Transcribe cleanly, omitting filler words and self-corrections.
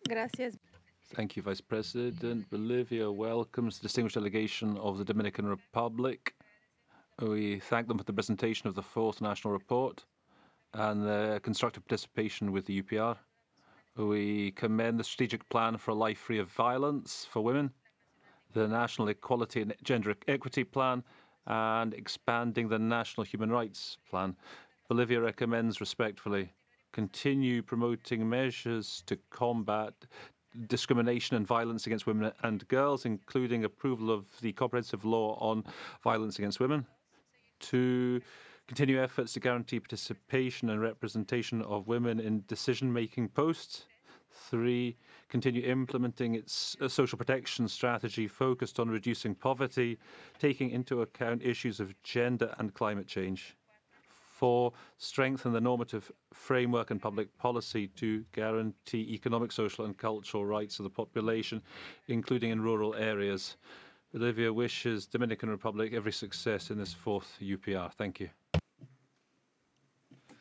Gracias. Thank you, Vice President. Bolivia welcomes the distinguished delegation of the Dominican Republic. We thank them for the presentation of the fourth national report and their constructive participation with the UPR. We commend the strategic plan for a life free of violence for women, the National Equality and Gender Equity Plan, and expanding the National Human Rights Plan. Bolivia recommends respectfully continue promoting measures to combat discrimination and violence against women and girls, including approval of the comprehensive law on violence against women, to continue efforts to guarantee participation and representation of women in decision-making posts. 3, continue implementing its social protection strategy focused on reducing poverty, taking into account issues of gender and climate change. 4, strengthen the normative framework and public policy to guarantee economic, social and cultural rights of the population, including in rural areas. Bolivia wishes Dominican Republic every success in this fourth UPR. Thank you.